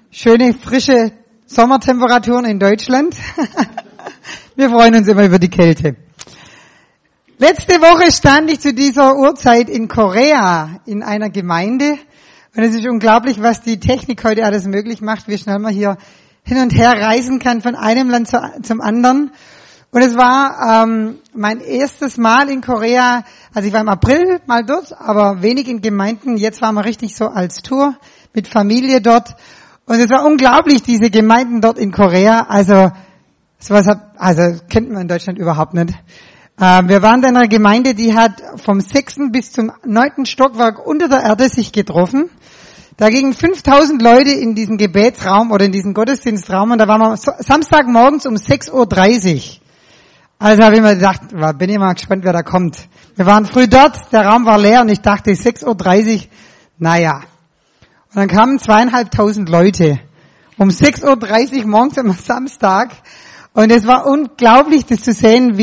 schöne, frische Sommertemperaturen in Deutschland. Wir freuen uns immer über die Kälte. Letzte Woche stand ich zu dieser Uhrzeit in Korea in einer Gemeinde. Und es ist unglaublich, was die Technik heute alles möglich macht, wie schnell man hier hin und her reisen kann von einem Land zum anderen. Und es war mein erstes Mal in Korea. Also ich war im April mal dort, aber wenig in Gemeinden. Jetzt waren wir richtig so als Tour mit Familie dort. Und es war unglaublich, diese Gemeinden dort in Korea. Also kennt man in Deutschland überhaupt nicht. Wir waren in einer Gemeinde, die hat vom 6. bis zum 9. Stockwerk unter der Erde sich getroffen. Da gingen 5000 Leute in diesen Gebetsraum oder in diesen Gottesdienstraum und da waren wir Samstagmorgens um 6:30 Uhr. Also habe ich mir gedacht, bin ich mal gespannt, wer da kommt. Wir waren früh dort, der Raum war leer und ich dachte 6:30 Uhr, naja. Und dann kamen 2500 Leute um 6:30 Uhr morgens am Samstag und es war unglaublich, das zu sehen,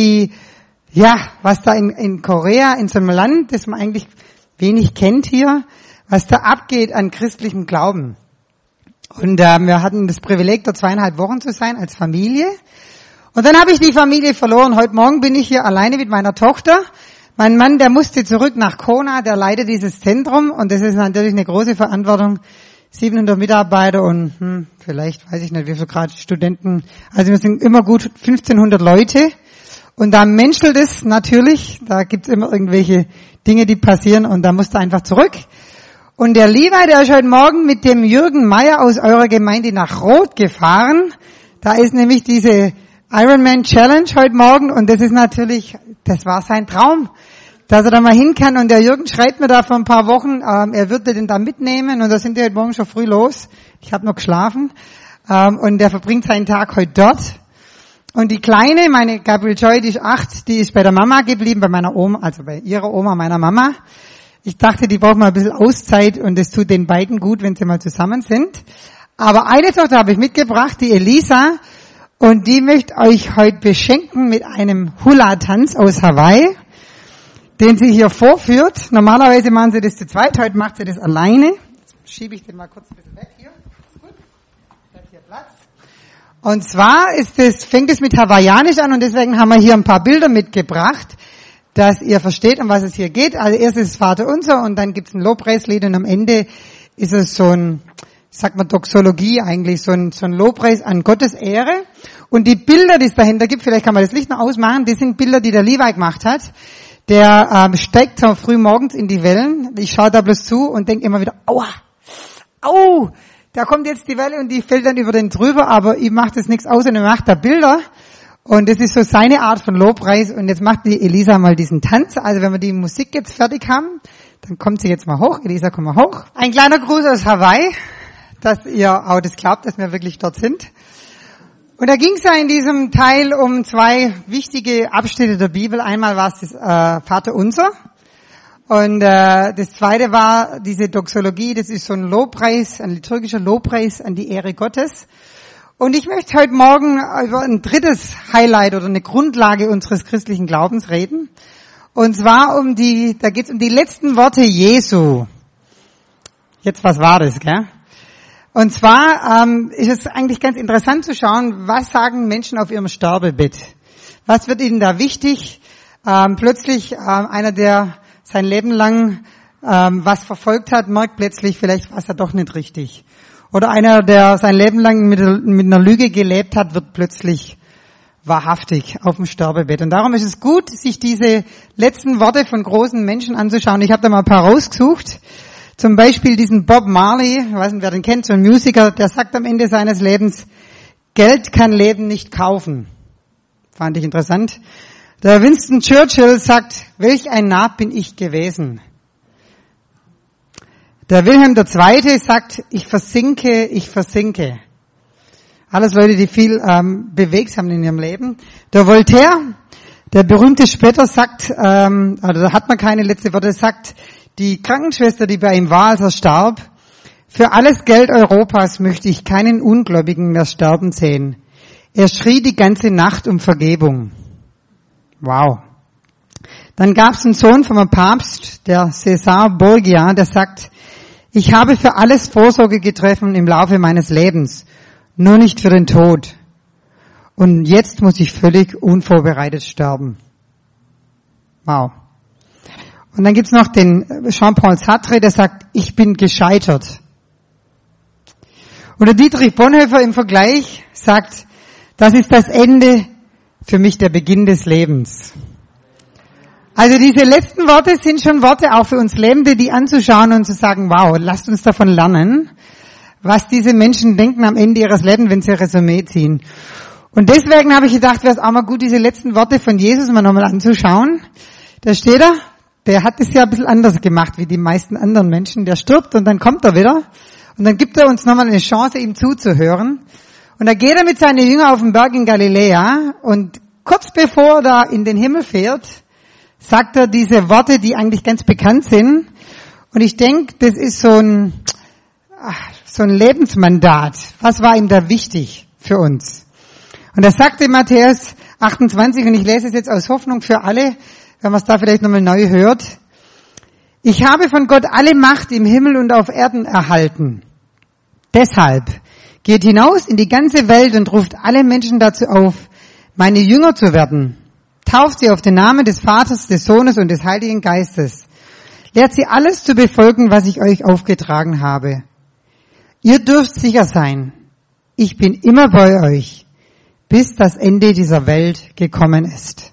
was da in Korea, in so einem Land, das man eigentlich wenig kennt hier, was da abgeht an christlichem Glauben. Und wir hatten das Privileg, dort 2,5 Wochen zu sein als Familie. Und dann habe ich die Familie verloren. Heute Morgen bin ich hier alleine mit meiner Tochter. Mein Mann, der musste zurück nach Kona, der leitet dieses Zentrum. Und das ist natürlich eine große Verantwortung. 700 Mitarbeiter und vielleicht, weiß ich nicht, wie viel Grad Studenten. Also wir sind immer gut 1500 Leute. Und da menschelt es natürlich. Da gibt's immer irgendwelche Dinge, die passieren. Und da musst du einfach zurück. Und der Levi, der ist heute Morgen mit dem Jürgen Meier aus eurer Gemeinde nach Roth gefahren. Da ist nämlich diese Ironman Challenge heute Morgen und das war sein Traum, dass er da mal hin kann. Und der Jürgen schreibt mir da vor ein paar Wochen, er würde den da mitnehmen und da sind wir heute Morgen schon früh los. Ich habe noch geschlafen und der verbringt seinen Tag heute dort. Und die Kleine, meine Gabriel Joy, die ist 8, die ist bei der Mama geblieben, bei meiner Oma, also bei ihrer Oma, meiner Mama. Ich dachte, die braucht mal ein bisschen Auszeit und es tut den beiden gut, wenn sie mal zusammen sind. Aber eine Tochter habe ich mitgebracht, die Elisa. Und die möchte euch heute beschenken mit einem Hula-Tanz aus Hawaii, den sie hier vorführt. Normalerweise machen sie das zu zweit, heute macht sie das alleine. Jetzt schiebe ich den mal kurz ein bisschen weg hier. Ist gut. Bleibt hier Platz. Und zwar fängt es mit Hawaiianisch an und deswegen haben wir hier ein paar Bilder mitgebracht, dass ihr versteht, um was es hier geht. Also erst ist es Vaterunser und dann gibt es ein Lobpreislied und am Ende ist es so ein, sagt man Doxologie eigentlich, so ein Lobpreis an Gottes Ehre. Und die Bilder, die es dahinter gibt, vielleicht kann man das Licht noch ausmachen, die sind Bilder, die der Levi gemacht hat. Der steigt so früh morgens in die Wellen. Ich schaue da bloß zu und denke immer wieder, aua, au, da kommt jetzt die Welle und die fällt dann über den drüber, aber ihm macht das nichts aus und er macht da Bilder. Und das ist so seine Art von Lobpreis. Und jetzt macht die Elisa mal diesen Tanz. Also wenn wir die Musik jetzt fertig haben, dann kommt sie jetzt mal hoch. Elisa, komm mal hoch. Ein kleiner Gruß aus Hawaii, dass ihr auch das glaubt, dass wir wirklich dort sind. Und da ging es ja in diesem Teil um 2 wichtige Abschnitte der Bibel. Einmal war es das Vaterunser und das zweite war diese Doxologie. Das ist so ein Lobpreis, ein liturgischer Lobpreis an die Ehre Gottes. Und ich möchte heute Morgen über ein drittes Highlight oder eine Grundlage unseres christlichen Glaubens reden. Und zwar da geht es um die letzten Worte Jesu. Jetzt, was war das, gell? Und zwar ist es eigentlich ganz interessant zu schauen, was sagen Menschen auf ihrem Sterbebett? Was wird ihnen da wichtig? Plötzlich einer, der sein Leben lang was verfolgt hat, merkt plötzlich, vielleicht war es ja doch nicht richtig. Oder einer, der sein Leben lang mit einer Lüge gelebt hat, wird plötzlich wahrhaftig auf dem Sterbebett. Und darum ist es gut, sich diese letzten Worte von großen Menschen anzuschauen. Ich habe da mal ein paar rausgesucht. Zum Beispiel diesen Bob Marley, ich weiß nicht, wer den kennt, so ein Musiker, der sagt am Ende seines Lebens, Geld kann Leben nicht kaufen. Fand ich interessant. Der Winston Churchill sagt, welch ein Narr bin ich gewesen. Der Wilhelm II. Sagt, ich versinke, ich versinke. Alles Leute, die viel bewegt haben in ihrem Leben. Der Voltaire, der berühmte Spötter, sagt, da hat man keine letzte Worte, sagt, die Krankenschwester, die bei ihm war, als er starb, für alles Geld Europas möchte ich keinen Ungläubigen mehr sterben sehen. Er schrie die ganze Nacht um Vergebung. Wow. Dann gab es einen Sohn vom Papst, der César Borgia, der sagt, Ich habe für alles Vorsorge getroffen im Laufe meines Lebens, nur nicht für den Tod. Und jetzt muss ich völlig unvorbereitet sterben. Wow. Und dann gibt's noch den Jean-Paul Sartre, der sagt, ich bin gescheitert. Oder Dietrich Bonhoeffer im Vergleich sagt, das ist das Ende, für mich der Beginn des Lebens. Also diese letzten Worte sind schon Worte auch für uns Lebende, die anzuschauen und zu sagen, wow, lasst uns davon lernen, was diese Menschen denken am Ende ihres Lebens, wenn sie ein Resümee ziehen. Und deswegen habe ich gedacht, wäre es auch mal gut, diese letzten Worte von Jesus mal nochmal anzuschauen. Da steht er, der hat es ja ein bisschen anders gemacht wie die meisten anderen Menschen. Der stirbt und dann kommt er wieder. Und dann gibt er uns nochmal eine Chance, ihm zuzuhören. Und da geht er mit seinen Jüngern auf den Berg in Galiläa. Und kurz bevor er da in den Himmel fährt, sagt er diese Worte, die eigentlich ganz bekannt sind. Und ich denke, das ist so ein Lebensmandat. Was war ihm da wichtig für uns? Und das sagte Matthäus 28, und ich lese es jetzt aus Hoffnung für alle, wenn man es da vielleicht nochmal neu hört. Ich habe von Gott alle Macht im Himmel und auf Erden erhalten. Deshalb geht hinaus in die ganze Welt und ruft alle Menschen dazu auf, meine Jünger zu werden. Tauft sie auf den Namen des Vaters, des Sohnes und des Heiligen Geistes. Lehrt sie alles zu befolgen, was ich euch aufgetragen habe. Ihr dürft sicher sein, ich bin immer bei euch, bis das Ende dieser Welt gekommen ist.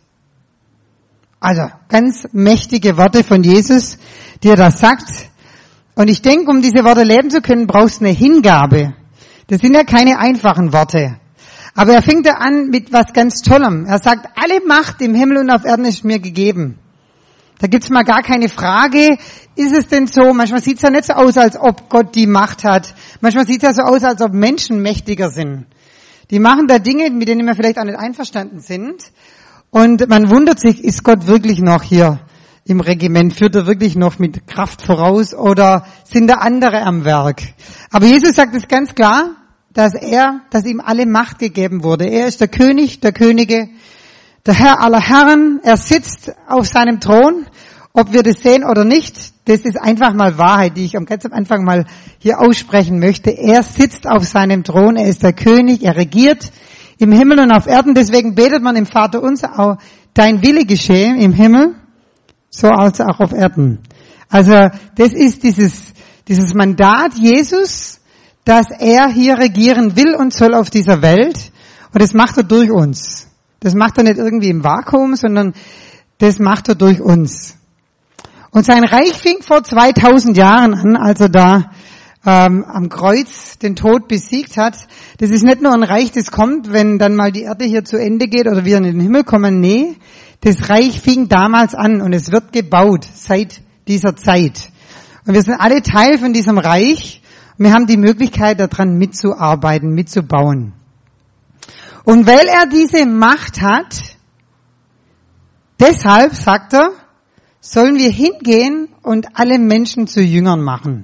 Also ganz mächtige Worte von Jesus, die er da sagt. Und ich denke, um diese Worte leben zu können, brauchst du eine Hingabe. Das sind ja keine einfachen Worte. Aber er fängt da an mit was ganz Tollem. Er sagt, alle Macht im Himmel und auf Erden ist mir gegeben. Da gibt's mal gar keine Frage, ist es denn so? Manchmal sieht's ja nicht so aus, als ob Gott die Macht hat. Manchmal sieht's ja so aus, als ob Menschen mächtiger sind. Die machen da Dinge, mit denen wir vielleicht auch nicht einverstanden sind. Und man wundert sich, ist Gott wirklich noch hier im Regiment? Führt er wirklich noch mit Kraft voraus oder sind da andere am Werk? Aber Jesus sagt es ganz klar, dass ihm alle Macht gegeben wurde. Er ist der König der Könige, der Herr aller Herren. Er sitzt auf seinem Thron. Ob wir das sehen oder nicht, das ist einfach mal Wahrheit, die ich ganz am Anfang mal hier aussprechen möchte. Er sitzt auf seinem Thron. Er ist der König. Er regiert im Himmel und auf Erden. Deswegen betet man im Vater unser auch, dein Wille geschehe im Himmel, so also auch auf Erden. Also das ist dieses Mandat Jesus, dass er hier regieren will und soll auf dieser Welt. Und das macht er durch uns. Das macht er nicht irgendwie im Vakuum, sondern das macht er durch uns. Und sein Reich fing vor 2000 Jahren an, als er da am Kreuz den Tod besiegt hat. Das ist nicht nur ein Reich, das kommt, wenn dann mal die Erde hier zu Ende geht oder wir in den Himmel kommen. Nee, das Reich fing damals an und es wird gebaut seit dieser Zeit. Und wir sind alle Teil von diesem Reich. Wir haben die Möglichkeit, daran mitzuarbeiten, mitzubauen. Und weil er diese Macht hat, deshalb, sagt er, sollen wir hingehen und alle Menschen zu Jüngern machen.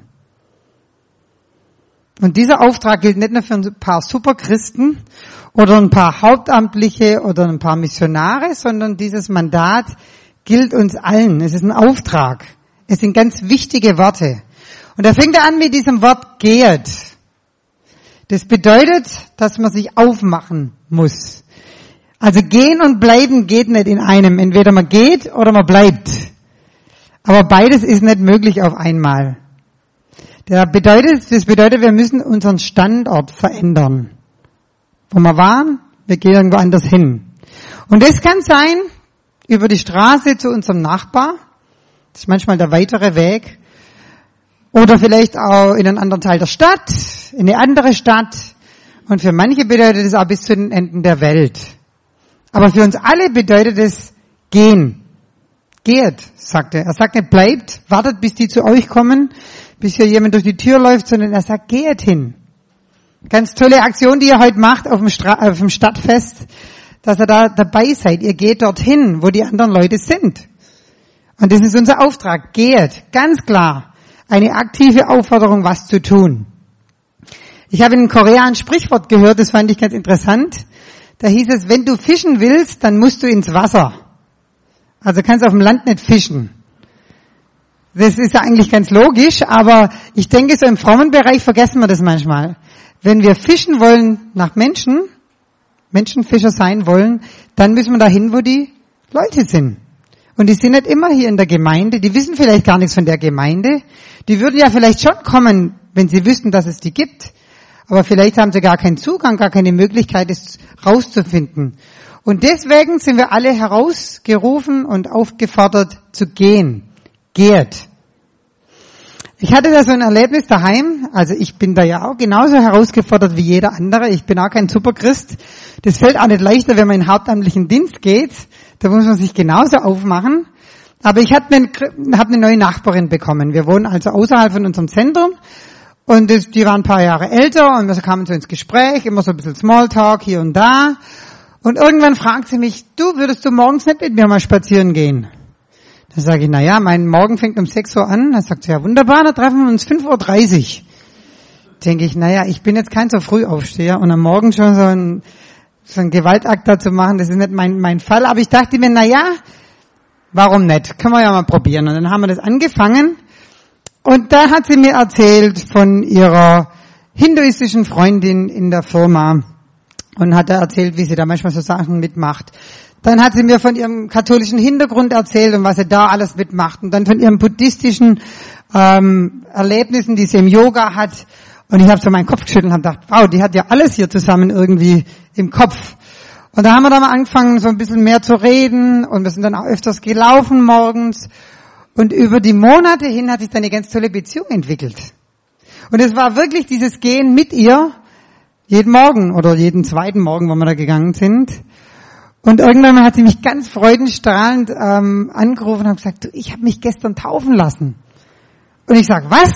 Und dieser Auftrag gilt nicht nur für ein paar Superchristen oder ein paar Hauptamtliche oder ein paar Missionare, sondern dieses Mandat gilt uns allen. Es ist ein Auftrag. Es sind ganz wichtige Worte. Und da fängt er an mit diesem Wort geht. Das bedeutet, dass man sich aufmachen muss. Also gehen und bleiben geht nicht in einem. Entweder man geht oder man bleibt. Aber beides ist nicht möglich auf einmal. Das bedeutet, wir müssen unseren Standort verändern. Wo wir waren, wir gehen irgendwo anders hin. Und das kann sein, über die Straße zu unserem Nachbar. Das ist manchmal der weitere Weg. Oder vielleicht auch in einen anderen Teil der Stadt, in eine andere Stadt. Und für manche bedeutet es auch bis zu den Enden der Welt. Aber für uns alle bedeutet es gehen. Geht, sagt er. Er sagt nicht bleibt, wartet, bis die zu euch kommen, bis hier jemand durch die Tür läuft, sondern er sagt, geht hin. Ganz tolle Aktion, die ihr heute macht auf dem Stadtfest, dass ihr da dabei seid. Ihr geht dorthin, wo die anderen Leute sind. Und das ist unser Auftrag. Geht, ganz klar. Eine aktive Aufforderung, was zu tun. Ich habe in Korea ein Sprichwort gehört, das fand ich ganz interessant. Da hieß es, wenn du fischen willst, dann musst du ins Wasser. Also kannst du auf dem Land nicht fischen. Das ist ja eigentlich ganz logisch, aber ich denke, so im frommen Bereich vergessen wir das manchmal. Wenn wir fischen wollen nach Menschenfischer sein wollen, dann müssen wir dahin, wo die Leute sind. Und die sind nicht immer hier in der Gemeinde, die wissen vielleicht gar nichts von der Gemeinde. Die würden ja vielleicht schon kommen, wenn sie wüssten, dass es die gibt. Aber vielleicht haben sie gar keinen Zugang, gar keine Möglichkeit, es rauszufinden. Und deswegen sind wir alle herausgerufen und aufgefordert zu gehen. Geht. Ich hatte da so ein Erlebnis daheim, also ich bin da ja auch genauso herausgefordert wie jeder andere. Ich bin auch kein Superchrist. Das fällt auch nicht leichter, wenn man in den hauptamtlichen Dienst geht. Da muss man sich genauso aufmachen. Aber ich habe eine neue Nachbarin bekommen. Wir wohnen also außerhalb von unserem Zentrum. Und die waren ein paar Jahre älter und wir kamen so ins Gespräch, immer so ein bisschen Smalltalk hier und da. Und irgendwann fragt sie mich, würdest du morgens nicht mit mir mal spazieren gehen? Da sage ich, mein Morgen fängt um 6 Uhr an. Da sagt sie, ja wunderbar, da treffen wir uns 5:30 Uhr. Denke ich, ich bin jetzt kein so Frühaufsteher und am Morgen schon so ein Gewaltakt da zu machen, das ist nicht mein Fall. Aber ich dachte mir, warum nicht? Können wir ja mal probieren. Und dann haben wir das angefangen. Und da hat sie mir erzählt von ihrer hinduistischen Freundin in der Firma und hat da erzählt, wie sie da manchmal so Sachen mitmacht. Dann hat sie mir von ihrem katholischen Hintergrund erzählt und was sie da alles mitmacht. Und dann von ihren buddhistischen Erlebnissen, die sie im Yoga hat. Und ich habe so meinen Kopf geschüttelt und habe gedacht, wow, die hat ja alles hier zusammen irgendwie im Kopf. Und da haben wir dann mal angefangen, so ein bisschen mehr zu reden. Und wir sind dann auch öfters gelaufen morgens. Und über die Monate hin hat sich dann eine ganz tolle Beziehung entwickelt. Und es war wirklich dieses Gehen mit ihr, jeden Morgen oder jeden zweiten Morgen, wo wir da gegangen sind. Und irgendwann hat sie mich ganz freudenstrahlend angerufen und hat gesagt, du, ich habe mich gestern taufen lassen. Und ich sag, was?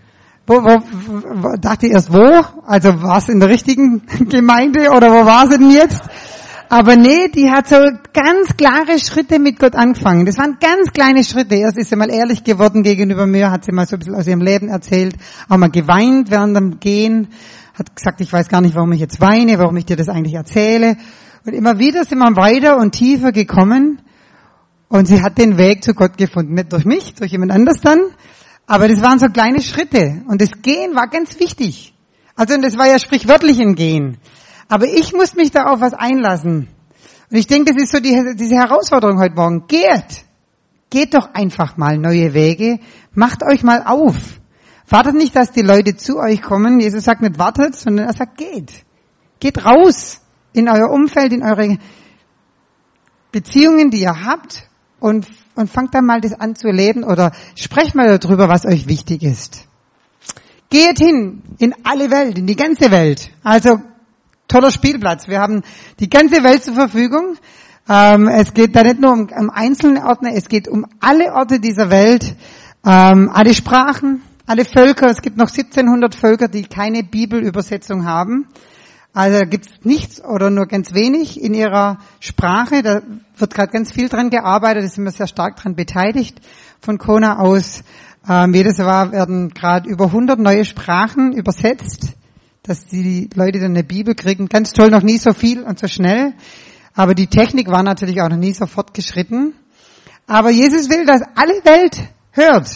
Dachte ich erst, wo? Also war es in der richtigen Gemeinde oder wo war sie denn jetzt? Aber nee, die hat so ganz klare Schritte mit Gott angefangen. Das waren ganz kleine Schritte. Erst ist sie mal ehrlich geworden gegenüber mir, hat sie mal so ein bisschen aus ihrem Leben erzählt, auch mal geweint während dem Gehen, hat gesagt, ich weiß gar nicht, warum ich jetzt weine, warum ich dir das eigentlich erzähle. Und immer wieder sind wir weiter und tiefer gekommen und sie hat den Weg zu Gott gefunden. Nicht durch mich, durch jemand anders dann, aber das waren so kleine Schritte. Und das Gehen war ganz wichtig. Also, und das war ja sprichwörtlich ein Gehen. Aber ich muss mich da auf was einlassen. Und ich denke, das ist so diese Herausforderung heute Morgen. Geht doch einfach mal neue Wege. Macht euch mal auf. Wartet nicht, dass die Leute zu euch kommen. Jesus sagt nicht wartet, sondern er sagt geht. Geht raus in euer Umfeld, in eure Beziehungen, die ihr habt und fangt dann mal das an zu leben oder sprecht mal darüber, was euch wichtig ist. Geht hin in alle Welt, in die ganze Welt. Also toller Spielplatz. Wir haben die ganze Welt zur Verfügung. Es geht da nicht nur um einzelne Orte, es geht um alle Orte dieser Welt, alle Sprachen, alle Völker. Es gibt noch 1700 Völker, die keine Bibelübersetzung haben. Also da gibt's nichts oder nur ganz wenig in ihrer Sprache. Da wird gerade ganz viel dran gearbeitet, da sind wir sehr stark dran beteiligt von Kona aus. Jedes Jahr werden gerade über 100 neue Sprachen übersetzt, dass die Leute dann eine Bibel kriegen. Ganz toll, noch nie so viel und so schnell. Aber die Technik war natürlich auch noch nie so fortgeschritten. Aber Jesus will, dass alle Welt hört.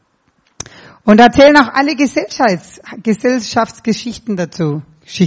Und da zählen auch alle Gesellschaftsgeschichten dazu.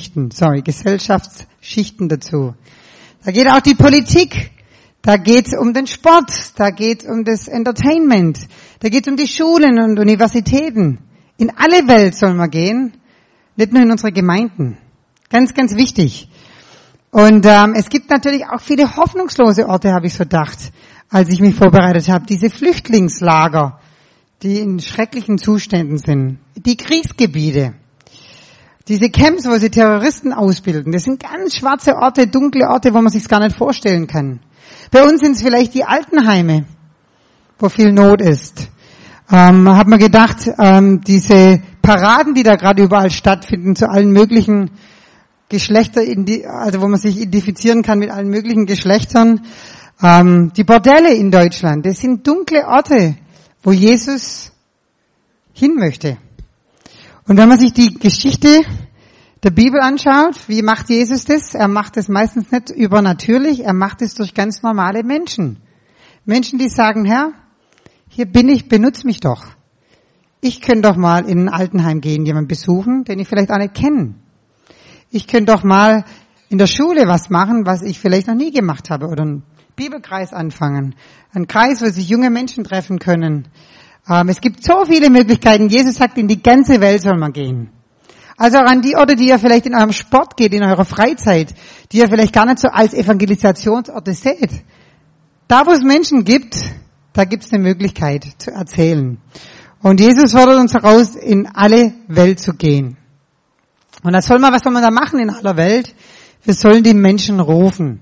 Gesellschaftsschichten dazu. Da geht auch die Politik. Da geht es um den Sport. Da geht es um das Entertainment. Da geht es um die Schulen und Universitäten. In alle Welt soll man gehen. Nicht nur in unsere Gemeinden. Ganz, ganz wichtig. Und es gibt natürlich auch viele hoffnungslose Orte, habe ich so gedacht, als ich mich vorbereitet habe. Diese Flüchtlingslager, die in schrecklichen Zuständen sind. Die Kriegsgebiete. Diese Camps, wo sie Terroristen ausbilden. Das sind ganz schwarze Orte, dunkle Orte, wo man sich gar nicht vorstellen kann. Bei uns sind es vielleicht die Altenheime, wo viel Not ist. Hat man gedacht, diese Paraden, die da gerade überall stattfinden, zu allen möglichen Geschlechtern, also wo man sich identifizieren kann mit allen möglichen Geschlechtern. Die Bordelle in Deutschland, das sind dunkle Orte, wo Jesus hin möchte. Und wenn man sich die Geschichte der Bibel anschaut, wie macht Jesus das? Er macht es meistens nicht übernatürlich, er macht es durch ganz normale Menschen. Menschen, die sagen, Herr, hier bin ich, benutz mich doch. Ich könnte doch mal in ein Altenheim gehen, jemanden besuchen, den ich vielleicht auch nicht kenne. Ich könnte doch mal in der Schule was machen, was ich vielleicht noch nie gemacht habe, oder einen Bibelkreis anfangen. Ein Kreis, wo sich junge Menschen treffen können. Es gibt so viele Möglichkeiten. Jesus sagt, in die ganze Welt soll man gehen. Also auch an die Orte, die ihr vielleicht in eurem Sport geht, in eurer Freizeit, die ihr vielleicht gar nicht so als Evangelisationsorte seht. Da, wo es Menschen gibt, da gibt es eine Möglichkeit zu erzählen. Und Jesus fordert uns heraus, in alle Welt zu gehen. Und was soll man da machen in aller Welt? Wir sollen die Menschen rufen.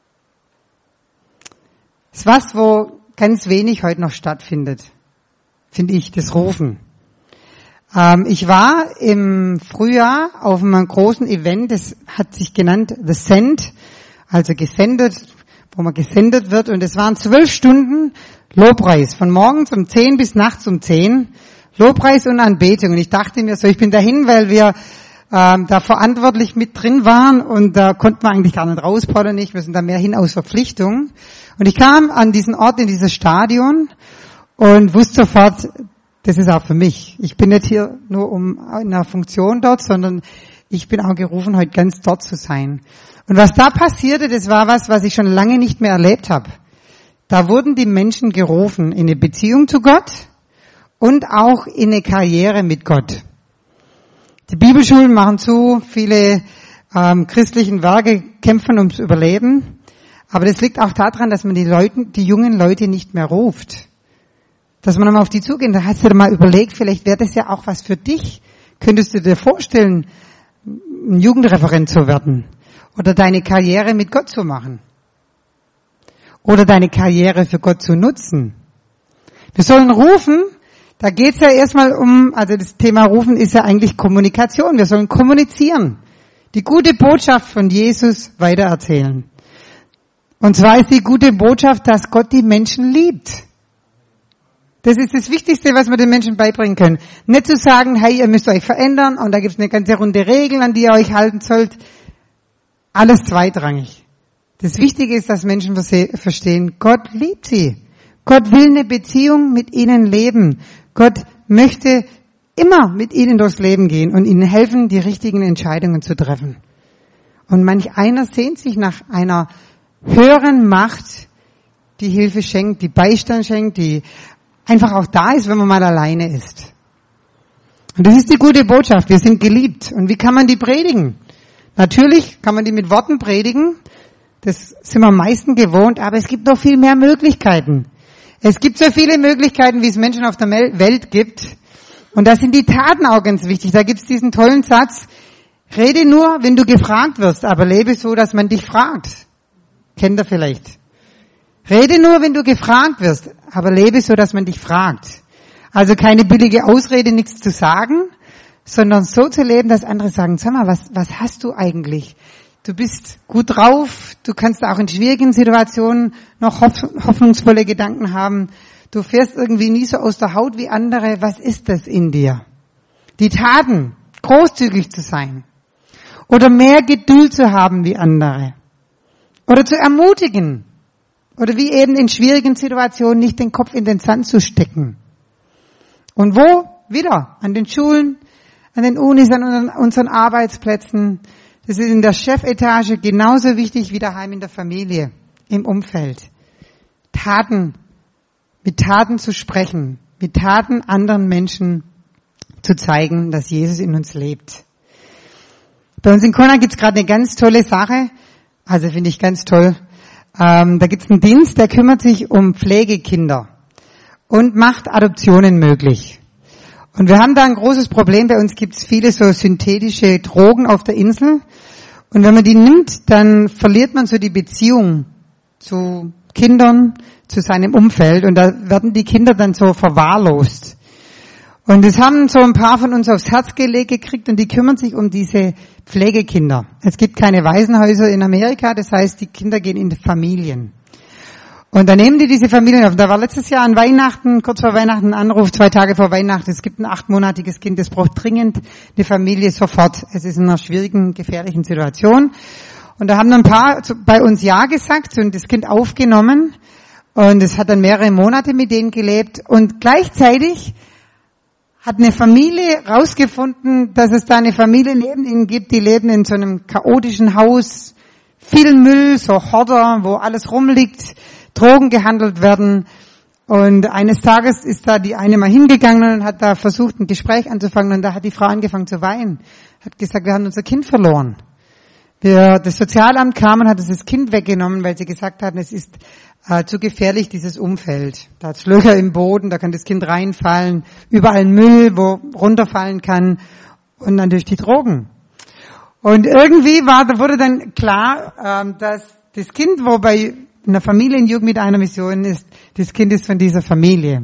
Das ist was, wo ganz wenig heute noch stattfindet, finde ich, das Rufen. Ich war im Frühjahr auf einem großen Event, das hat sich genannt The Send, also gesendet, wo man gesendet wird. Und es waren 12 Stunden Lobpreis, von morgens um 10 bis nachts um 10, Lobpreis und Anbetung. Und ich dachte mir so, ich bin dahin, weil wir da verantwortlich mit drin waren und da konnten wir eigentlich gar nicht raus, Paul und ich, wir sind da mehr hin aus Verpflichtung. Und ich kam an diesen Ort, in dieses Stadion und wusste sofort, das ist auch für mich. Ich bin nicht hier nur in einer Funktion dort, sondern ich bin auch gerufen, heute ganz dort zu sein. Und was da passierte, das war was ich schon lange nicht mehr erlebt habe. Da wurden die Menschen gerufen in eine Beziehung zu Gott und auch in eine Karriere mit Gott. Die Bibelschulen machen zu, viele christlichen Werke kämpfen ums Überleben. Aber das liegt auch daran, dass man die jungen Leute nicht mehr ruft. Dass man einmal auf die zugehen, da hast du dir mal überlegt, vielleicht wäre das ja auch was für dich. Könntest du dir vorstellen, ein Jugendreferent zu werden? Oder deine Karriere mit Gott zu machen? Oder deine Karriere für Gott zu nutzen? Wir sollen rufen, da geht's ja erstmal also das Thema Rufen ist ja eigentlich Kommunikation. Wir sollen kommunizieren. Die gute Botschaft von Jesus weitererzählen. Und zwar ist die gute Botschaft, dass Gott die Menschen liebt. Das ist das Wichtigste, was wir den Menschen beibringen können. Nicht zu sagen, hey, ihr müsst euch verändern und da gibt es eine ganze Runde Regeln, an die ihr euch halten sollt. Alles zweitrangig. Das Wichtige ist, dass Menschen verstehen, Gott liebt sie. Gott will eine Beziehung mit ihnen leben. Gott möchte immer mit ihnen durchs Leben gehen und ihnen helfen, die richtigen Entscheidungen zu treffen. Und manch einer sehnt sich nach einer höheren Macht, die Hilfe schenkt, die Beistand schenkt, die einfach auch da ist, wenn man mal alleine ist. Und das ist die gute Botschaft. Wir sind geliebt. Und wie kann man die predigen? Natürlich kann man die mit Worten predigen. Das sind wir am meisten gewohnt. Aber es gibt noch viel mehr Möglichkeiten. Es gibt so viele Möglichkeiten, wie es Menschen auf der Welt gibt. Und da sind die Taten auch ganz wichtig. Da gibt es diesen tollen Satz, rede nur, wenn du gefragt wirst, aber lebe so, dass man dich fragt. Kennt ihr vielleicht? Rede nur, wenn du gefragt wirst, aber lebe so, dass man dich fragt. Also keine billige Ausrede, nichts zu sagen, sondern so zu leben, dass andere sagen, sag mal, was hast du eigentlich? Du bist gut drauf, du kannst auch in schwierigen Situationen noch hoffnungsvolle Gedanken haben. Du fährst irgendwie nie so aus der Haut wie andere. Was ist das in dir? Die Taten, großzügig zu sein. Oder mehr Geduld zu haben wie andere. Oder zu ermutigen. Oder wie eben in schwierigen Situationen nicht den Kopf in den Sand zu stecken. Und wo? Wieder. An den Schulen, an den Unis, an unseren Arbeitsplätzen. Das ist in der Chefetage genauso wichtig wie daheim in der Familie, im Umfeld. Mit Taten zu sprechen, mit Taten anderen Menschen zu zeigen, dass Jesus in uns lebt. Bei uns in Kona gibt's gerade eine ganz tolle Sache, also finde ich ganz toll. Da gibt's einen Dienst, der kümmert sich um Pflegekinder und macht Adoptionen möglich. Und wir haben da ein großes Problem. Bei uns gibt's viele so synthetische Drogen auf der Insel. Und wenn man die nimmt, dann verliert man so die Beziehung zu Kindern, zu seinem Umfeld. Und da werden die Kinder dann so verwahrlost. Und das haben so ein paar von uns aufs Herz gelegt gekriegt und die kümmern sich um diese Pflegekinder. Es gibt keine Waisenhäuser in Amerika, das heißt, die Kinder gehen in die Familien. Und dann nehmen die diese Familien auf. Da war letztes Jahr an Weihnachten, kurz vor Weihnachten, ein Anruf, 2 Tage vor Weihnachten. Es gibt ein 8-monatiges Kind, das braucht dringend eine Familie sofort. Es ist in einer schwierigen, gefährlichen Situation. Und da haben ein paar bei uns Ja gesagt und das Kind aufgenommen. Und es hat dann mehrere Monate mit denen gelebt. Und gleichzeitig hat eine Familie rausgefunden, dass es da eine Familie neben ihnen gibt, die leben in so einem chaotischen Haus, viel Müll, so Horder, wo alles rumliegt, Drogen gehandelt werden. Und eines Tages ist da die eine mal hingegangen und hat da versucht, ein Gespräch anzufangen. Und da hat die Frau angefangen zu weinen. Hat gesagt, wir haben unser Kind verloren. Das Sozialamt kam und hat das Kind weggenommen, weil sie gesagt hatten, es ist zu gefährlich, dieses Umfeld. Da hat es Löcher im Boden, da kann das Kind reinfallen, überall Müll, wo runterfallen kann und dann durch die Drogen. Und irgendwie wurde dann klar, dass das Kind, wo bei einer Familienjugend mit einer Mission ist, das Kind ist von dieser Familie.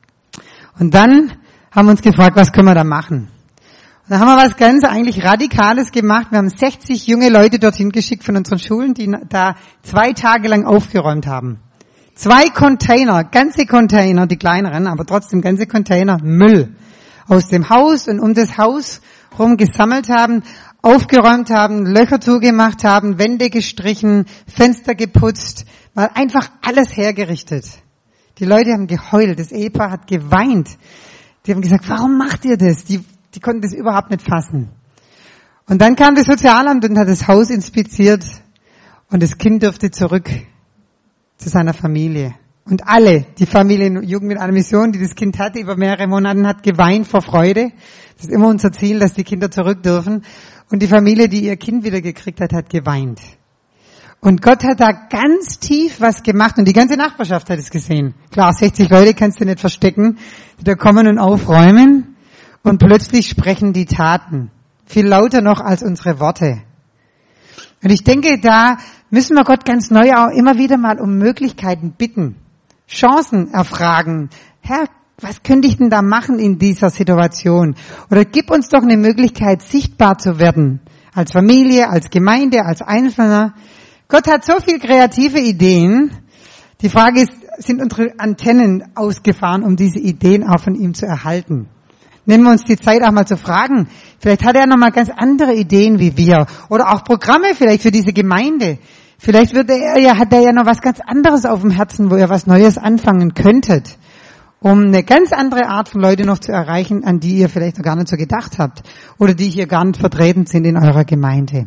Und dann haben wir uns gefragt, was können wir da machen? Und dann haben wir was ganz eigentlich Radikales gemacht. Wir haben 60 junge Leute dorthin geschickt von unseren Schulen, die da 2 Tage lang aufgeräumt haben. 2 Container, ganze Container, die kleineren, aber trotzdem ganze Container Müll aus dem Haus und um das Haus rum gesammelt haben, aufgeräumt haben, Löcher zugemacht haben, Wände gestrichen, Fenster geputzt, mal einfach alles hergerichtet. Die Leute haben geheult, das Ehepaar hat geweint. Die haben gesagt, warum macht ihr das? Die konnten das überhaupt nicht fassen. Und dann kam das Sozialamt und hat das Haus inspiziert und das Kind durfte zurück zu seiner Familie. Und alle, die Familienjugend mit einer Mission, die das Kind hatte, über mehrere Monate, hat geweint vor Freude. Das ist immer unser Ziel, dass die Kinder zurück dürfen. Und die Familie, die ihr Kind wieder gekriegt hat geweint. Und Gott hat da ganz tief was gemacht und die ganze Nachbarschaft hat es gesehen. Klar, 60 Leute kannst du nicht verstecken, die da kommen und aufräumen und plötzlich sprechen die Taten. Viel lauter noch als unsere Worte. Und ich denke, da müssen wir Gott ganz neu auch immer wieder mal um Möglichkeiten bitten. Chancen erfragen. Herr, was könnte ich denn da machen in dieser Situation? Oder gib uns doch eine Möglichkeit, sichtbar zu werden. Als Familie, als Gemeinde, als Einzelner. Gott hat so viel kreative Ideen. Die Frage ist, sind unsere Antennen ausgefahren, um diese Ideen auch von ihm zu erhalten? Nehmen wir uns die Zeit auch mal zu fragen. Vielleicht hat er noch mal ganz andere Ideen wie wir. Oder auch Programme vielleicht für diese Gemeinde. Vielleicht hat er ja noch was ganz anderes auf dem Herzen, wo ihr was Neues anfangen könntet. Um eine ganz andere Art von Leute noch zu erreichen, an die ihr vielleicht noch gar nicht so gedacht habt. Oder die hier gar nicht vertreten sind in eurer Gemeinde.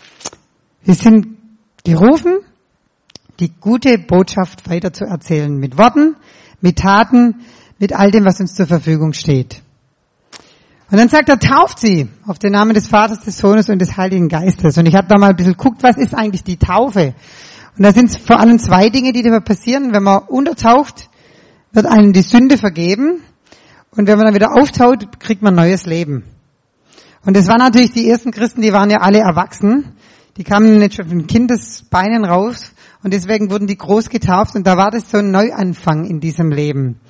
Wir sind gerufen, die gute Botschaft weiter zu erzählen. Mit Worten, mit Taten, mit all dem, was uns zur Verfügung steht. Und dann sagt er, tauft sie auf den Namen des Vaters, des Sohnes und des Heiligen Geistes. Und ich habe da mal ein bisschen geguckt, was ist eigentlich die Taufe? Und da sind vor allem 2 Dinge, die da passieren. Wenn man untertaucht, wird einem die Sünde vergeben. Und wenn man dann wieder auftaucht, kriegt man neues Leben. Und das waren natürlich die ersten Christen, die waren ja alle erwachsen. Die kamen nicht schon von Kindesbeinen raus. Und deswegen wurden die groß getauft. Und da war das so ein Neuanfang in diesem Leben.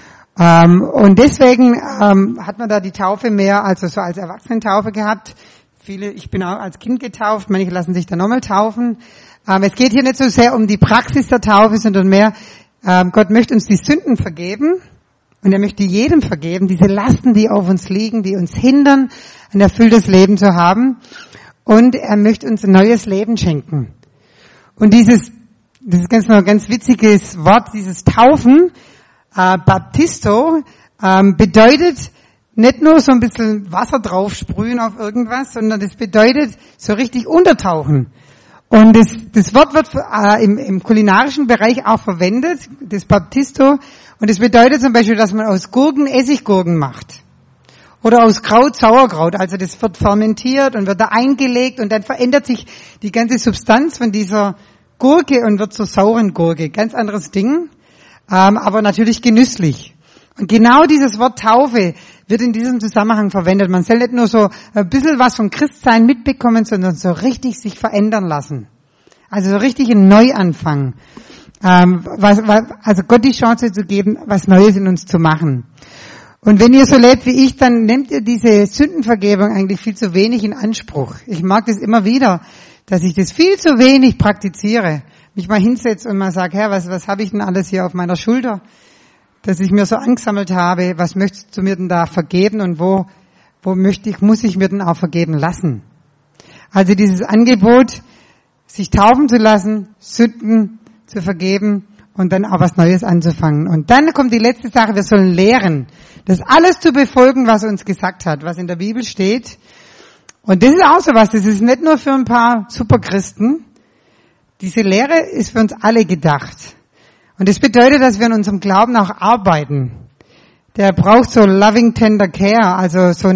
Und deswegen hat man da die Taufe mehr, also so als Erwachsenentaufe gehabt. Ich bin auch als Kind getauft, manche lassen sich da nochmal taufen. Es geht hier nicht so sehr um die Praxis der Taufe, sondern mehr, Gott möchte uns die Sünden vergeben und er möchte jedem vergeben, diese Lasten, die auf uns liegen, die uns hindern, ein erfülltes Leben zu haben. Und er möchte uns ein neues Leben schenken. Und das ist noch ein ganz witziges Wort, dieses Taufen, Baptisto, bedeutet nicht nur so ein bisschen Wasser drauf sprühen auf irgendwas, sondern das bedeutet so richtig untertauchen. Und das Wort wird im kulinarischen Bereich auch verwendet, das Baptisto. Und das bedeutet zum Beispiel, dass man aus Gurken Essiggurken macht. Oder aus Kraut Sauerkraut. Also das wird fermentiert und wird da eingelegt und dann verändert sich die ganze Substanz von dieser Gurke und wird zur sauren Gurke. Ganz anderes Ding. Aber natürlich genüsslich. Und genau dieses Wort Taufe wird in diesem Zusammenhang verwendet. Man soll nicht nur so ein bisschen was vom Christsein mitbekommen, sondern so richtig sich verändern lassen. Also so richtig ein Neuanfang. Also Gott die Chance zu geben, was Neues in uns zu machen. Und wenn ihr so lebt wie ich, dann nehmt ihr diese Sündenvergebung eigentlich viel zu wenig in Anspruch. Ich mag das immer wieder, dass ich das viel zu wenig praktiziere. Mich mal hinsetze und mal sage, Herr, was habe ich denn alles hier auf meiner Schulter, dass ich mir so angesammelt habe, was möchtest du mir denn da vergeben und wo muss ich mir denn auch vergeben lassen? Also dieses Angebot, sich taufen zu lassen, Sünden zu vergeben und dann auch was Neues anzufangen. Und dann kommt die letzte Sache, wir sollen lehren, das alles zu befolgen, was uns gesagt hat, was in der Bibel steht. Und das ist auch so was, das ist nicht nur für ein paar Superchristen. Diese Lehre ist für uns alle gedacht. Und das bedeutet, dass wir in unserem Glauben auch arbeiten. Der braucht so loving tender care, also also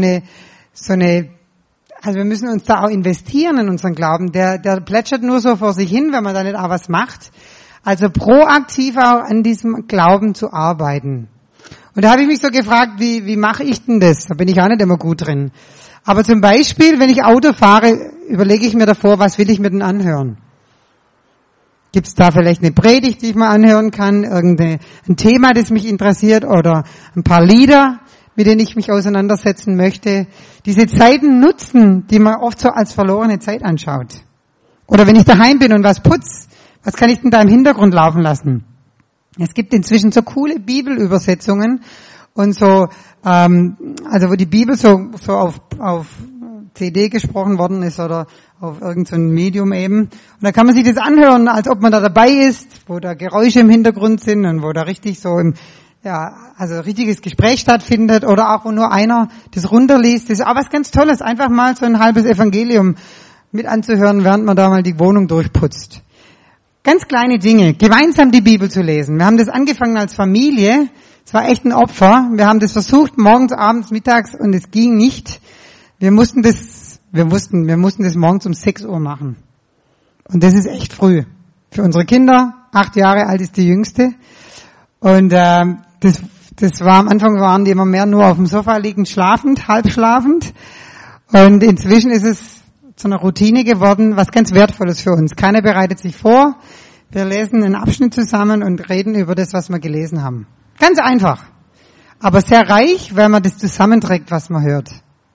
wir müssen uns da auch investieren in unseren Glauben. Der plätschert nur so vor sich hin, wenn man da nicht auch was macht. Also proaktiv auch an diesem Glauben zu arbeiten. Und da habe ich mich so gefragt, wie mache ich denn das? Da bin ich auch nicht immer gut drin. Aber zum Beispiel, wenn ich Auto fahre, überlege ich mir davor, was will ich mir denn anhören? Gibt es da vielleicht eine Predigt, die ich mal anhören kann, irgendein Thema, das mich interessiert oder ein paar Lieder, mit denen ich mich auseinandersetzen möchte? Diese Zeiten nutzen, die man oft so als verlorene Zeit anschaut. Oder wenn ich daheim bin und was putz, was kann ich denn da im Hintergrund laufen lassen? Es gibt inzwischen so coole Bibelübersetzungen und so, also wo die Bibel so auf CD gesprochen worden ist oder auf irgendein so Medium eben. Und da kann man sich das anhören, als ob man da dabei ist, wo da Geräusche im Hintergrund sind und wo da richtig so also richtiges Gespräch stattfindet oder auch wo nur einer das runterliest. Das ist auch was ganz Tolles, einfach mal so ein halbes Evangelium mit anzuhören, während man da mal die Wohnung durchputzt. Ganz kleine Dinge, gemeinsam die Bibel zu lesen. Wir haben das angefangen als Familie. Es war echt ein Opfer. Wir haben das versucht, morgens, abends, mittags, und es ging nicht. Wir mussten das morgens um 6 Uhr machen. Und das ist echt früh. Für unsere Kinder, 8 Jahre alt ist die Jüngste. Und das war am Anfang, waren die immer mehr nur auf dem Sofa liegend, schlafend, halb schlafend. Und inzwischen ist es zu einer Routine geworden, was ganz Wertvolles für uns. Keiner bereitet sich vor. Wir lesen einen Abschnitt zusammen und reden über das, was wir gelesen haben. Ganz einfach. Aber sehr reich, wenn man das zusammenträgt, was man hört.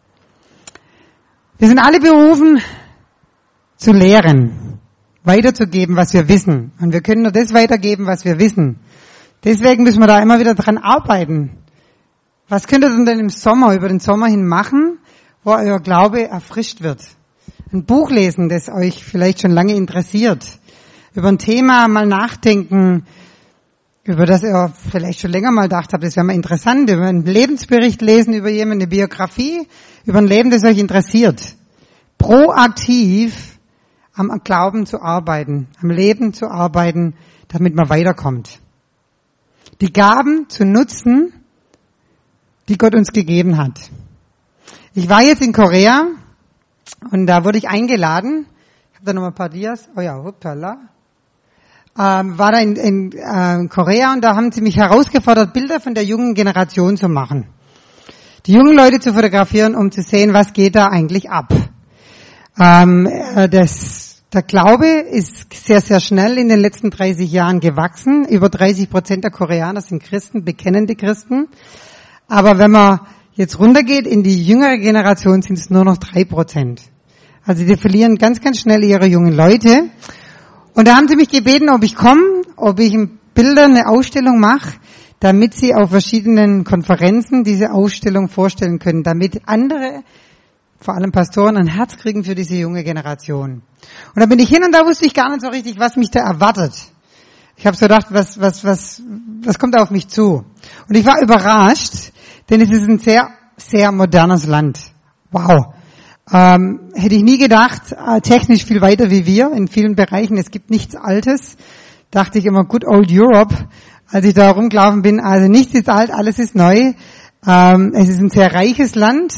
Wir sind alle berufen, zu lehren, weiterzugeben, was wir wissen. Und wir können nur das weitergeben, was wir wissen. Deswegen müssen wir da immer wieder dran arbeiten. Was könnt ihr denn im Sommer, über den Sommer hin machen, wo euer Glaube erfrischt wird? Ein Buch lesen, das euch vielleicht schon lange interessiert. Über ein Thema mal nachdenken, über das ihr vielleicht schon länger mal gedacht habt, das wäre mal interessant. Über einen Lebensbericht lesen, über jemanden, eine Biografie, über ein Leben, das euch interessiert. Proaktiv am Glauben zu arbeiten, am Leben zu arbeiten, damit man weiterkommt. Die Gaben zu nutzen, die Gott uns gegeben hat. Ich war jetzt in Korea und da wurde ich eingeladen. Ich habe da noch mal ein paar Dias. Oh ja, hoppala. War da in Korea und da haben sie mich herausgefordert, Bilder von der jungen Generation zu machen. Die jungen Leute zu fotografieren, um zu sehen, was geht da eigentlich ab. Der Glaube ist sehr, sehr schnell in den letzten 30 Jahren gewachsen. Über 30% der Koreaner sind Christen, bekennende Christen. Aber wenn man jetzt runtergeht in die jüngere Generation, sind es nur noch 3%. Also die verlieren ganz, ganz schnell ihre jungen Leute. Und da haben sie mich gebeten, ob ich komme, ob ich in Bilder eine Ausstellung mache, damit sie auf verschiedenen Konferenzen diese Ausstellung vorstellen können, damit andere, vor allem Pastoren, ein Herz kriegen für diese junge Generation. Und da bin ich hin und da wusste ich gar nicht so richtig, was mich da erwartet. Ich habe so gedacht, was kommt auf mich zu? Und ich war überrascht, denn es ist ein sehr, sehr modernes Land. Wow. Hätte ich nie gedacht, technisch viel weiter wie wir in vielen Bereichen. Es gibt nichts Altes. Dachte ich immer, good old Europe, als ich da rumgelaufen bin. Also nichts ist alt, alles ist neu. Es ist ein sehr reiches Land.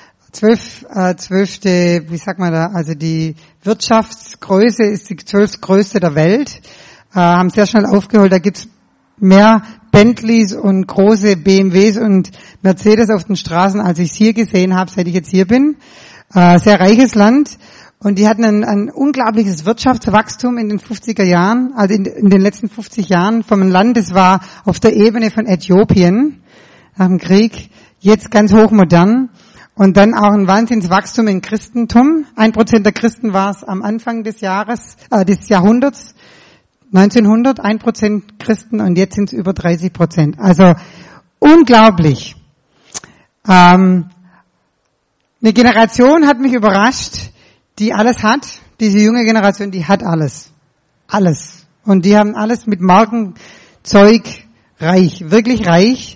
Wie sagt man da, also die Wirtschaftsgröße ist die 12. größte der Welt. Haben sehr schnell aufgeholt. Da gibt's mehr Bentleys und große BMWs und Mercedes auf den Straßen, als ich es hier gesehen habe, seit ich jetzt hier bin. Sehr reiches Land. Und die hatten ein unglaubliches Wirtschaftswachstum in den 50er Jahren, also in den letzten 50 Jahren vom Land. Das war auf der Ebene von Äthiopien nach dem Krieg, jetzt ganz hochmodern. Und dann auch ein Wahnsinnswachstum im Christentum. 1% der Christen war es am Anfang des Jahrhunderts, 1900, 1% Christen und jetzt sind es über 30%. Also unglaublich. Eine Generation hat mich überrascht, die alles hat. Diese junge Generation, die hat alles. Alles. Und die haben alles mit Marken Zeug reich, wirklich reich.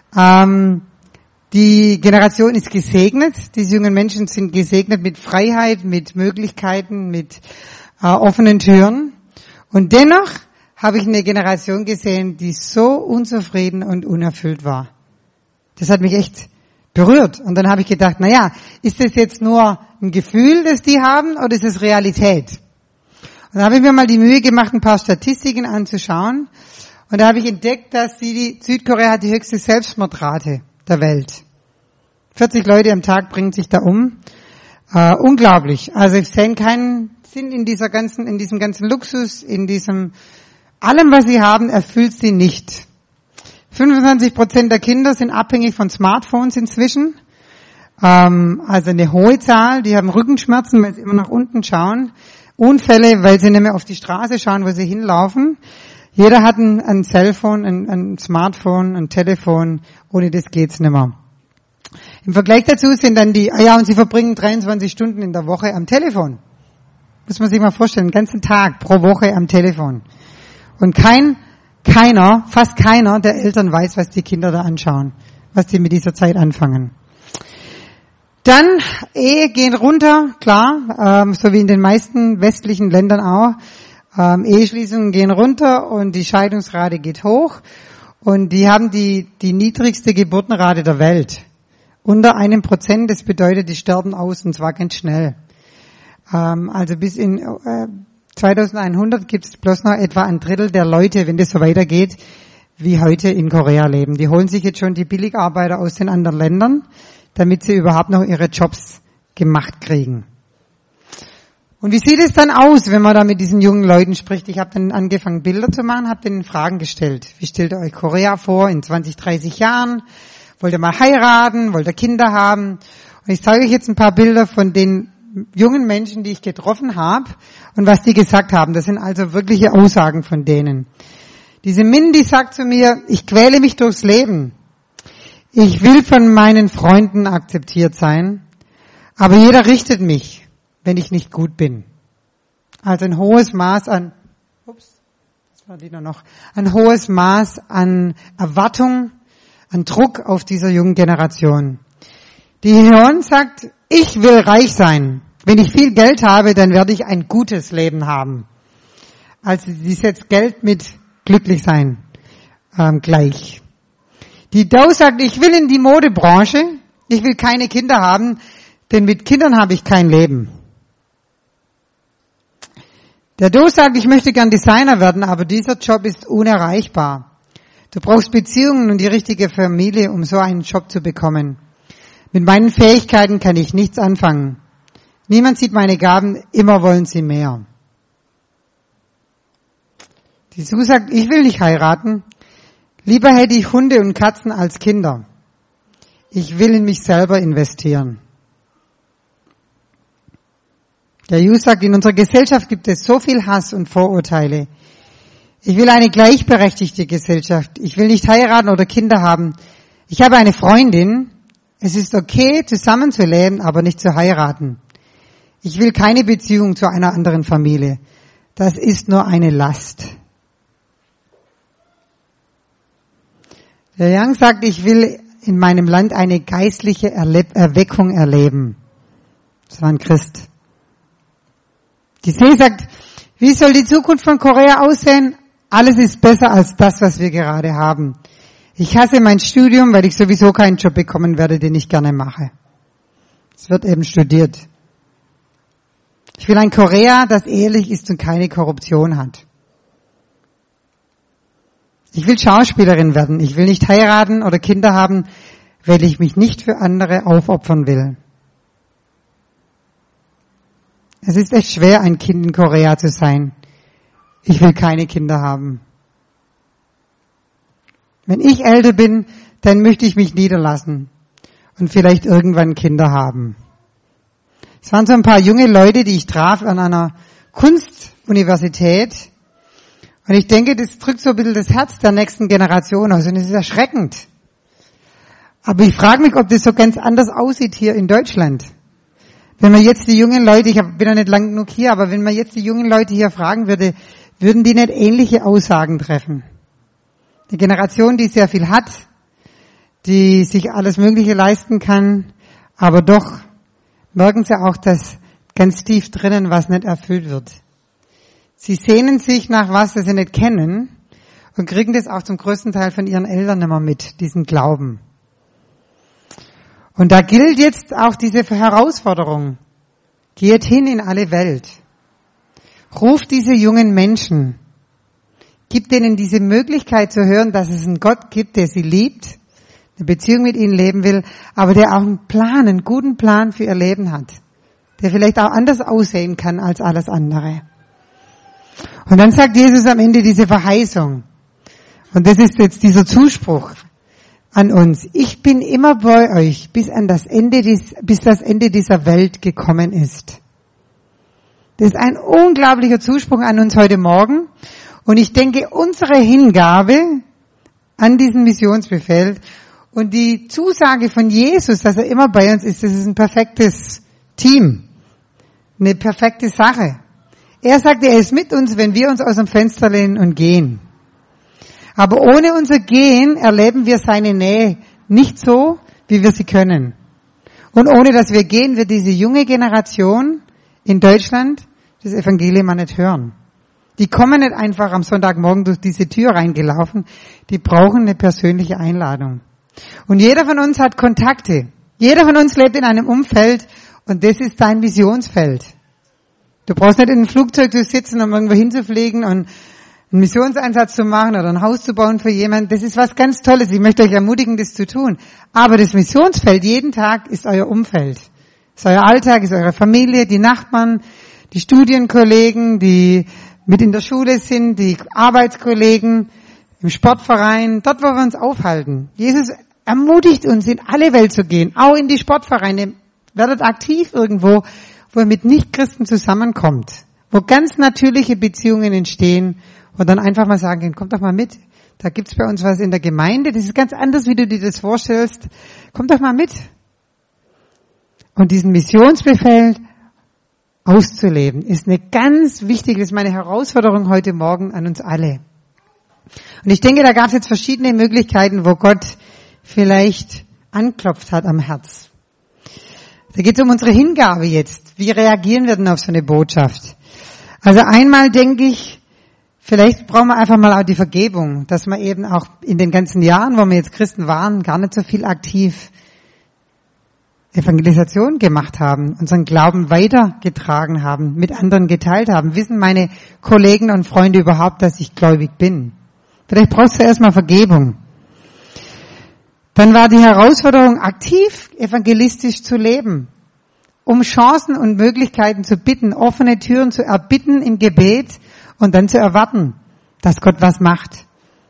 Die Generation ist gesegnet. Diese jungen Menschen sind gesegnet mit Freiheit, mit Möglichkeiten, mit offenen Türen. Und dennoch habe ich eine Generation gesehen, die so unzufrieden und unerfüllt war. Das hat mich echt berührt. Und dann habe ich gedacht, naja, ist das jetzt nur ein Gefühl, das die haben, oder ist es Realität? Und da habe ich mir mal die Mühe gemacht, ein paar Statistiken anzuschauen. Und da habe ich entdeckt, dass Südkorea hat die höchste Selbstmordrate der Welt. 40 Leute am Tag bringen sich da um. Unglaublich. Also ich sehe keinen Sinn in diesem ganzen Luxus, in diesem allem, was sie haben, erfüllt sie nicht. 25% der Kinder sind abhängig von Smartphones inzwischen. Also eine hohe Zahl. Die haben Rückenschmerzen, weil sie immer nach unten schauen. Unfälle, weil sie nicht mehr auf die Straße schauen, wo sie hinlaufen. Jeder hat ein Cellphone, ein Smartphone, ein Telefon. Ohne das geht's nicht mehr. Im Vergleich dazu sind dann und sie verbringen 23 Stunden in der Woche am Telefon. Muss man sich mal vorstellen, den ganzen Tag pro Woche am Telefon. Und fast keiner der Eltern weiß, was die Kinder da anschauen, was die mit dieser Zeit anfangen. Dann, Ehe gehen runter, klar, so wie in den meisten westlichen Ländern auch. Eheschließungen gehen runter und die Scheidungsrate geht hoch. Und die haben die niedrigste Geburtenrate der Welt. Unter 1%, das bedeutet, die sterben aus, und zwar ganz schnell. Also bis in 2100 gibt es bloß noch etwa ein Drittel der Leute, wenn das so weitergeht, wie heute in Korea leben. Die holen sich jetzt schon die Billigarbeiter aus den anderen Ländern, damit sie überhaupt noch ihre Jobs gemacht kriegen. Und wie sieht es dann aus, wenn man da mit diesen jungen Leuten spricht? Ich habe dann angefangen, Bilder zu machen, habe denen Fragen gestellt. Wie stellt ihr euch Korea vor in 20, 30 Jahren? Wollt ihr mal heiraten? Wollt ihr Kinder haben? Und ich zeige euch jetzt ein paar Bilder von den jungen Menschen, die ich getroffen habe und was die gesagt haben. Das sind also wirkliche Aussagen von denen. Diese Min, die sagt zu mir, ich quäle mich durchs Leben. Ich will von meinen Freunden akzeptiert sein, aber jeder richtet mich, wenn ich nicht gut bin. Also ein hohes Maß an Erwartung, an Druck auf dieser jungen Generation. Die Hyun sagt, ich will reich sein. Wenn ich viel Geld habe, dann werde ich ein gutes Leben haben. Also die setzt Geld mit glücklich sein gleich. Die Do sagt, ich will in die Modebranche. Ich will keine Kinder haben, denn mit Kindern habe ich kein Leben. Der Do sagt, ich möchte gern Designer werden, aber dieser Job ist unerreichbar. Du brauchst Beziehungen und die richtige Familie, um so einen Job zu bekommen. Mit meinen Fähigkeiten kann ich nichts anfangen. Niemand sieht meine Gaben, immer wollen sie mehr. Die Sue sagt, ich will nicht heiraten. Lieber hätte ich Hunde und Katzen als Kinder. Ich will in mich selber investieren. Der Yu sagt, in unserer Gesellschaft gibt es so viel Hass und Vorurteile. Ich will eine gleichberechtigte Gesellschaft. Ich will nicht heiraten oder Kinder haben. Ich habe eine Freundin. Es ist okay, zusammenzuleben, aber nicht zu heiraten. Ich will keine Beziehung zu einer anderen Familie. Das ist nur eine Last. Der Yang sagt, ich will in meinem Land eine geistliche Erweckung erleben. Das war ein Christ. Die See sagt, wie soll die Zukunft von Korea aussehen? Alles ist besser als das, was wir gerade haben. Ich hasse mein Studium, weil ich sowieso keinen Job bekommen werde, den ich gerne mache. Es wird eben studiert. Ich will ein Korea, das ehrlich ist und keine Korruption hat. Ich will Schauspielerin werden. Ich will nicht heiraten oder Kinder haben, weil ich mich nicht für andere aufopfern will. Es ist echt schwer, ein Kind in Korea zu sein. Ich will keine Kinder haben. Wenn ich älter bin, dann möchte ich mich niederlassen und vielleicht irgendwann Kinder haben. Es waren so ein paar junge Leute, die ich traf an einer Kunstuniversität. Und ich denke, das drückt so ein bisschen das Herz der nächsten Generation aus. Und es ist erschreckend. Aber ich frage mich, ob das so ganz anders aussieht hier in Deutschland. Wenn man jetzt die jungen Leute, bin ja nicht lang genug hier, aber wenn man jetzt die jungen Leute hier fragen würde, würden die nicht ähnliche Aussagen treffen? Eine Generation, die sehr viel hat, die sich alles Mögliche leisten kann, aber doch merken sie auch, dass ganz tief drinnen was nicht erfüllt wird. Sie sehnen sich nach was, das sie nicht kennen und kriegen das auch zum größten Teil von ihren Eltern immer mit, diesen Glauben. Und da gilt jetzt auch diese Herausforderung. Geht hin in alle Welt. Ruft diese jungen Menschen. Gibt denen diese Möglichkeit zu hören, dass es einen Gott gibt, der sie liebt, eine Beziehung mit ihnen leben will, aber der auch einen guten Plan für ihr Leben hat. Der vielleicht auch anders aussehen kann als alles andere. Und dann sagt Jesus am Ende diese Verheißung. Und das ist jetzt dieser Zuspruch an uns. Ich bin immer bei euch, bis das Ende dieser Welt gekommen ist. Das ist ein unglaublicher Zuspruch an uns heute Morgen. Und ich denke, unsere Hingabe an diesen Missionsbefehl und die Zusage von Jesus, dass er immer bei uns ist, das ist ein perfektes Team. Eine perfekte Sache. Er sagt, er ist mit uns, wenn wir uns aus dem Fenster lehnen und gehen. Aber ohne unser Gehen erleben wir seine Nähe nicht so, wie wir sie können. Und ohne dass wir gehen, wird diese junge Generation in Deutschland das Evangelium auch nicht hören. Die kommen nicht einfach am Sonntagmorgen durch diese Tür reingelaufen. Die brauchen eine persönliche Einladung. Und jeder von uns hat Kontakte. Jeder von uns lebt in einem Umfeld und das ist dein Missionsfeld. Du brauchst nicht in einem Flugzeug zu sitzen, um irgendwo hinzufliegen und einen Missionseinsatz zu machen oder ein Haus zu bauen für jemanden. Das ist was ganz Tolles. Ich möchte euch ermutigen, das zu tun. Aber das Missionsfeld jeden Tag ist euer Umfeld. Ist euer Alltag, ist eure Familie, die Nachbarn, die Studienkollegen, die mit in der Schule sind, die Arbeitskollegen, im Sportverein, dort, wo wir uns aufhalten. Jesus ermutigt uns, in alle Welt zu gehen, auch in die Sportvereine. Werdet aktiv irgendwo, wo ihr mit Nichtchristen zusammenkommt, wo ganz natürliche Beziehungen entstehen und dann einfach mal sagen können, kommt doch mal mit. Da gibt's bei uns was in der Gemeinde, das ist ganz anders, wie du dir das vorstellst. Kommt doch mal mit. Und diesen Missionsbefehl auszuleben, ist eine ganz wichtige, das ist meine Herausforderung heute Morgen an uns alle. Und ich denke, da gab es jetzt verschiedene Möglichkeiten, wo Gott vielleicht anklopft hat am Herz. Da geht es um unsere Hingabe jetzt. Wie reagieren wir denn auf so eine Botschaft? Also einmal denke ich, vielleicht brauchen wir einfach mal auch die Vergebung, dass wir eben auch in den ganzen Jahren, wo wir jetzt Christen waren, gar nicht so viel aktiv Evangelisation gemacht haben, unseren Glauben weitergetragen haben, mit anderen geteilt haben. Wissen meine Kollegen und Freunde überhaupt, dass ich gläubig bin? Vielleicht brauchst du erstmal Vergebung. Dann war die Herausforderung, aktiv evangelistisch zu leben, um Chancen und Möglichkeiten zu bitten, offene Türen zu erbitten im Gebet und dann zu erwarten, dass Gott was macht.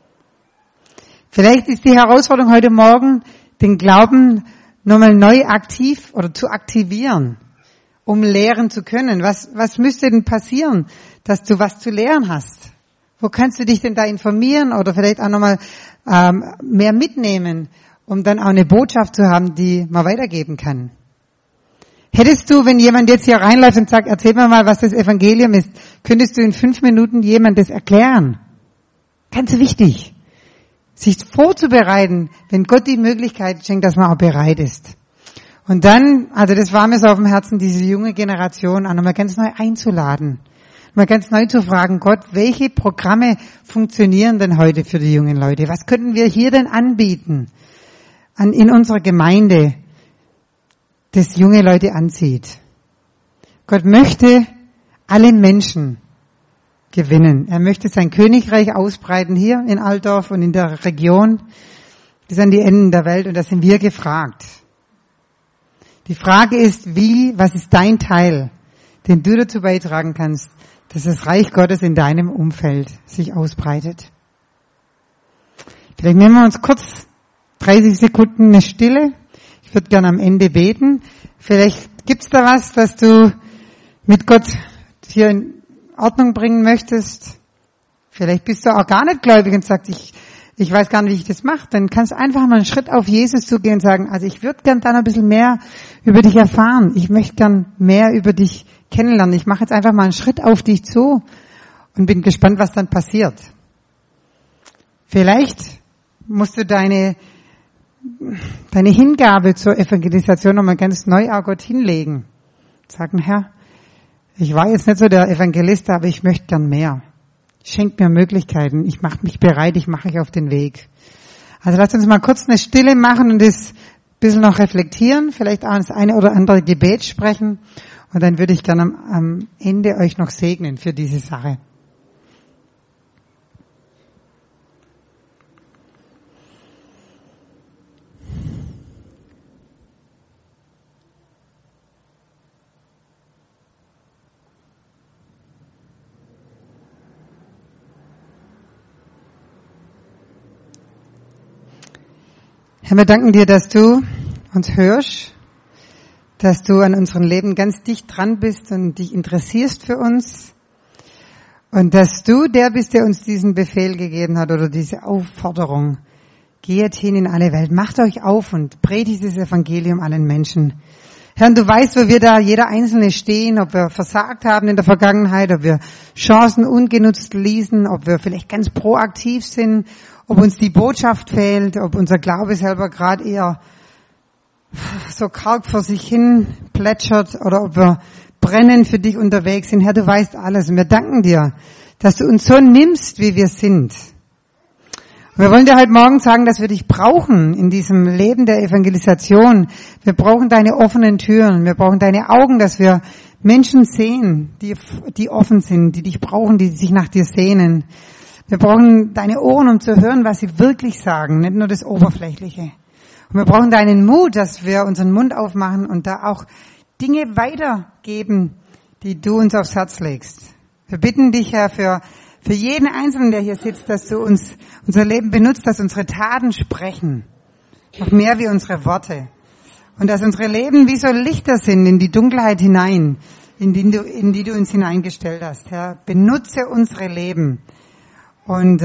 Vielleicht ist die Herausforderung heute Morgen, den Glauben nochmal neu aktiv oder zu aktivieren, um lehren zu können. Was müsste denn passieren, dass du was zu lehren hast? Wo kannst du dich denn da informieren oder vielleicht auch nochmal mehr mitnehmen, um dann auch eine Botschaft zu haben, die man weitergeben kann? Hättest du, wenn jemand jetzt hier reinläuft und sagt, erzähl mir mal, was das Evangelium ist, könntest du in 5 Minuten jemand das erklären? Ganz wichtig. Sich vorzubereiten, wenn Gott die Möglichkeit schenkt, dass man auch bereit ist. Und dann, also das war mir so auf dem Herzen, diese junge Generation auch nochmal ganz neu einzuladen. Mal ganz neu zu fragen, Gott, welche Programme funktionieren denn heute für die jungen Leute? Was könnten wir hier denn anbieten in unserer Gemeinde, das junge Leute anzieht? Gott möchte alle Menschen gewinnen. Er möchte sein Königreich ausbreiten hier in Altdorf und in der Region bis an die Enden der Welt und da sind wir gefragt. Die Frage ist, was ist dein Teil, den du dazu beitragen kannst, dass das Reich Gottes in deinem Umfeld sich ausbreitet? Vielleicht nehmen wir uns kurz 30 Sekunden eine Stille. Ich würde gerne am Ende beten. Vielleicht gibt's da was, dass du mit Gott hier in Ordnung bringen möchtest. Vielleicht bist du auch gar nicht gläubig und sagst, ich weiß gar nicht, wie ich das mache. Dann kannst du einfach mal einen Schritt auf Jesus zugehen und sagen, also ich würde gern dann ein bisschen mehr über dich erfahren. Ich möchte gern mehr über dich kennenlernen. Ich mache jetzt einfach mal einen Schritt auf dich zu und bin gespannt, was dann passiert. Vielleicht musst du deine Hingabe zur Evangelisation nochmal ganz neu auch Gott hinlegen. Sagen, Herr, ich war jetzt nicht so der Evangelist, aber ich möchte gern mehr. Schenk mir Möglichkeiten. Ich mache mich bereit, ich mache mich auf den Weg. Also lasst uns mal kurz eine Stille machen und das ein bisschen noch reflektieren, vielleicht auch das eine oder andere Gebet sprechen. Und dann würde ich gerne am Ende euch noch segnen für diese Sache. Herr, wir danken dir, dass du uns hörst, dass du an unserem Leben ganz dicht dran bist und dich interessierst für uns und dass du der bist, der uns diesen Befehl gegeben hat oder diese Aufforderung. Geht hin in alle Welt, macht euch auf und predigt das Evangelium allen Menschen. Herr, du weißt, wo wir da jeder Einzelne stehen, ob wir versagt haben in der Vergangenheit, ob wir Chancen ungenutzt ließen, ob wir vielleicht ganz proaktiv sind, ob uns die Botschaft fehlt, ob unser Glaube selber gerade eher so karg vor sich hin plätschert oder ob wir brennend für dich unterwegs sind. Herr, du weißt alles und wir danken dir, dass du uns so nimmst, wie wir sind. Und wir wollen dir heute Morgen sagen, dass wir dich brauchen in diesem Leben der Evangelisation. Wir brauchen deine offenen Türen, wir brauchen deine Augen, dass wir Menschen sehen, die offen sind, die dich brauchen, die sich nach dir sehnen. Wir brauchen deine Ohren, um zu hören, was sie wirklich sagen, nicht nur das Oberflächliche. Und wir brauchen deinen Mut, dass wir unseren Mund aufmachen und da auch Dinge weitergeben, die du uns aufs Herz legst. Wir bitten dich, Herr, für jeden Einzelnen, der hier sitzt, dass du unser Leben benutzt, dass unsere Taten sprechen. Noch mehr wie unsere Worte. Und dass unsere Leben wie so Lichter sind in die Dunkelheit hinein, in die du uns hineingestellt hast. Herr, benutze unsere Leben. Und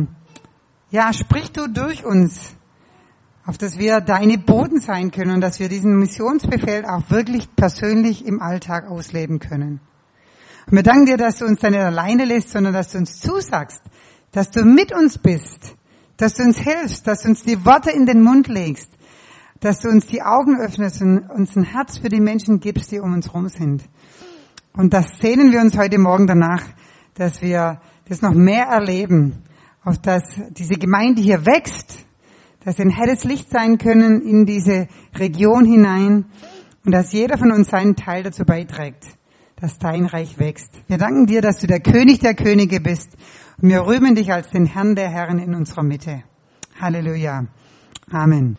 sprich du durch uns, auf dass wir deine Boten sein können und dass wir diesen Missionsbefehl auch wirklich persönlich im Alltag ausleben können. Und wir danken dir, dass du uns da nicht alleine lässt, sondern dass du uns zusagst, dass du mit uns bist, dass du uns hilfst, dass du uns die Worte in den Mund legst, dass du uns die Augen öffnest und uns ein Herz für die Menschen gibst, die um uns herum sind. Und das sehnen wir uns heute Morgen danach, dass wir das noch mehr erleben, auf dass diese Gemeinde hier wächst, dass wir ein helles Licht sein können in diese Region hinein und dass jeder von uns seinen Teil dazu beiträgt, dass dein Reich wächst. Wir danken dir, dass du der König der Könige bist und wir rühmen dich als den Herrn der Herren in unserer Mitte. Halleluja. Amen.